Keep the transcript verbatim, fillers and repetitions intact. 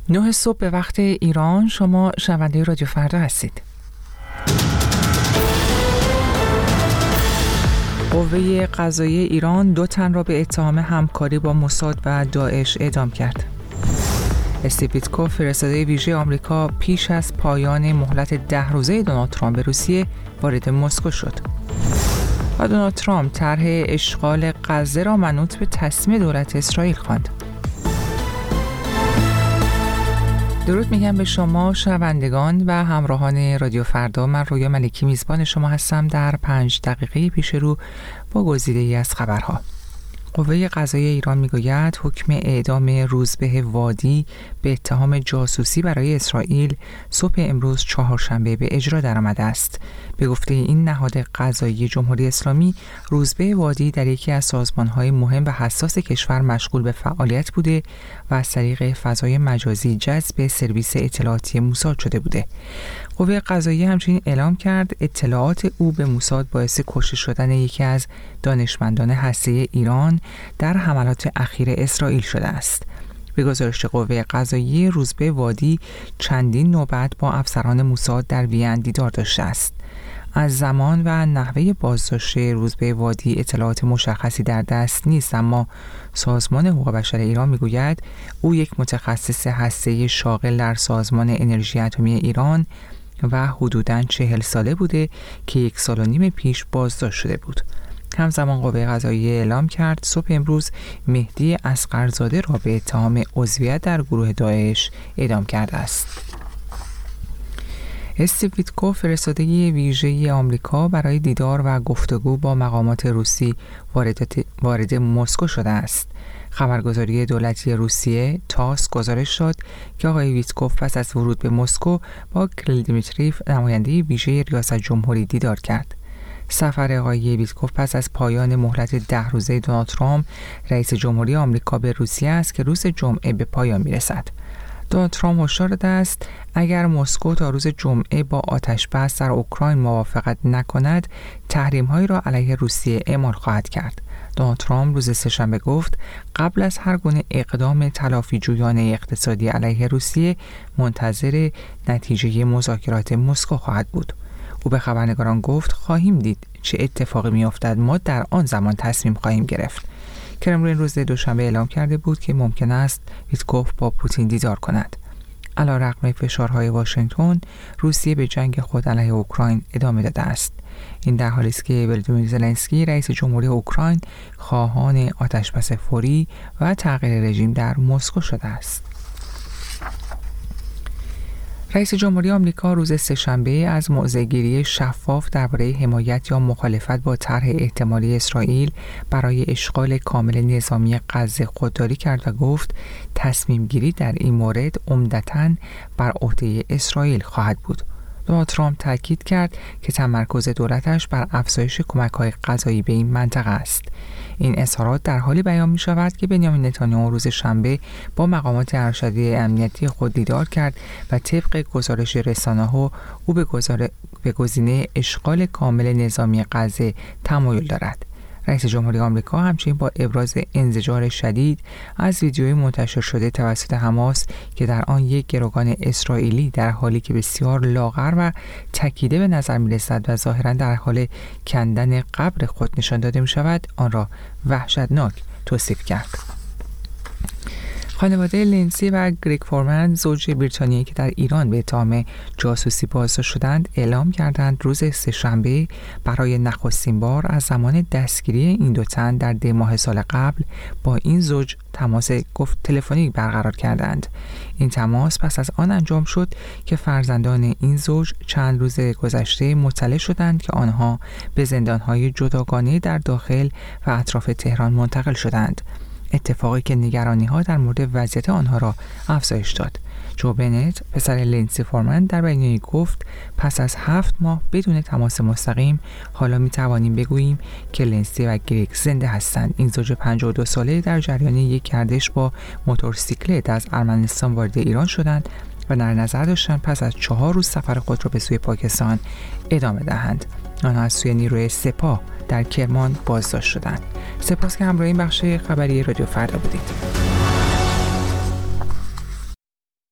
نه صبح به وقت ایران. شما شنونده رادیو فردا هستید. قوه قضاییه ایران دو تن را به اتهام همکاری با موساد و داعش اعدام کرد. استیو ویتکوف فرستاده ویژه آمریکا پیش از پایان مهلت ده روزه دونالد ترامپ به روسیه وارد مسکو شد. و دونالد ترامپ طرح اشغال غزه را منوط به تصمیم دولت اسرائیل خواند. درود میگم به شما شنوندگان و همراهان رادیو فردا. من رویا ملکی میزبان شما هستم در پنج دقیقه پیش رو با گزیده‌ای از خبرها. قوه قضاییه ایران میگوید حکم اعدام روزبه وادی به اتهام جاسوسی برای اسرائیل صبح امروز چهارشنبه به اجرا درآمده است. به گفته این نهاد قضایی جمهوری اسلامی، روزبه وادی در یکی از سازمان‌های مهم و حساس کشور مشغول به فعالیت بوده و از طریق فضای مجازی جذب سرویس اطلاعاتی موساد شده بوده. قوه قضاییه همچنین اعلام کرد اطلاعات او به موساد باعث کشته شدن یکی از دانشمندان هسته‌ای ایران در حملات اخیر اسرائیل شده است. به گزارش قوه قضاییه، روزبه وادی چندین نوبت با افسران موساد در وین دیدار داشته است. از زمان و نحوه بازداشت روزبه وادی اطلاعات مشخصی در دست نیست، اما سازمان حقوق بشر ایران میگوید او یک متخصص هسته‌ای شاغل در سازمان انرژی اتمی ایران و حدوداً چهل ساله بوده که یک سال و نیم پیش بازداشت شده بود. همزمان قوه قضاییه اعلام کرد صبح امروز مهدی اصغرزاده را به اتهام عضویت در گروه داعش اعدام کرده است. استیو ویتکوف فرستاده ویژه آمریکا برای دیدار و گفتگو با مقامات روسی وارد وارد مسکو شده است. خبرگزاری دولتی روسیه تاس گزارش داد که آقای ویتکوف پس از ورود به مسکو با کریل دیمیتریف نماینده ویژه ریاست جمهوری دیدار کرد. سفر آقای ویتکوف پس از پایان مهلت ده روزه دونالد ترامپ رئیس جمهوری آمریکا به روسیه است که روز جمعه به پایان میرسد. دونالد ترامپ هشدار داده است اگر مسکو تا روز جمعه با آتش بس در اوکراین موافقت نکند، تحریم‌هایی را علیه روسیه اعمال خواهد کرد. دونالد ترامپ روز سه‌شنبه گفت قبل از هر گونه اقدام تلافی جویانه اقتصادی علیه روسیه منتظر نتیجه مذاکرات مسکو خواهد بود. او به خبرنگاران گفت خواهیم دید چه اتفاقی می‌افتد، ما در آن زمان تصمیم خواهیم گرفت. کرملین روز دوشنبه اعلام کرده بود که ممکن است ویتکوف با پوتین دیدار کند. علیرغم فشارهای واشنگتن، روسیه به جنگ خود علیه اوکراین ادامه داده است. این در حالی است که ولادیمیر زلنسکی رئیس جمهوری اوکراین خواهان آتشبس فوری و تغییر رژیم در مسکو شده است. رئیس جمهوری آمریکا روز سه‌شنبه از موضع‌گیری شفاف درباره حمایت یا مخالفت با طرح احتمالی اسرائیل برای اشغال کامل نظامی غزه خودداری کرد و گفت تصمیم گیری در این مورد عمدتاً بر عهده اسرائیل خواهد بود. دونالد ترامپ تاکید کرد که تمرکز دولتش بر افزایش کمک‌های غذایی به این منطقه است. این اظهارات در حالی بیان می شود که بنیامین نتانیاهو روز شنبه با مقامات ارشدی امنیتی خود دیدار کرد و طبق گزارش رسانه‌ها او به گزار... به گزینه اشغال کامل نظامی غزه تمایل دارد. رئیس جمهوری آمریکا همچنین با ابراز انزجار شدید از ویدیوی منتشر شده توسط حماس که در آن یک گروگان اسرائیلی در حالی که بسیار لاغر و تکیده به نظر می‌رسد و ظاهراً در حال کندن قبر خود نشان داده می‌شود، آن را وحشتناک توصیف کرد. خانواده لینسی و گریگ فورمن، زوج بریتانیایی که در ایران به اتهام جاسوسی بازداشت شدند، اعلام کردند روز سه‌شنبه برای نخستین بار از زمان دستگیری این دو تن در دی ماه سال قبل با این زوج تماس گفت تلفنی برقرار کردند. این تماس پس از آن انجام شد که فرزندان این زوج چند روز گذشته مطلع شدند که آنها به زندان‌های جداگانه در داخل و اطراف تهران منتقل شدند. اتفاقی که نگرانی‌ها در مورد وضعیت آنها را افزایش داد. جو بنت، پسر لینسی فورمن، در بیانیه‌ای گفت پس از هفت ماه بدون تماس مستقیم حالا می توانیم بگوییم که لینسی و گریگ زنده هستند. این زوج پنجاه و دو ساله در جریان یک گردش با موتورسیکلت از ارمنستان وارد ایران شدند و در نظر داشتند پس از چهار روز سفر خود را به سوی پاکستان ادامه دهند. آنها از سوی نیروی سپاه در کرمان بازداشت شدند. سپاس که همراه این بخش خبری رادیو فردا بودید.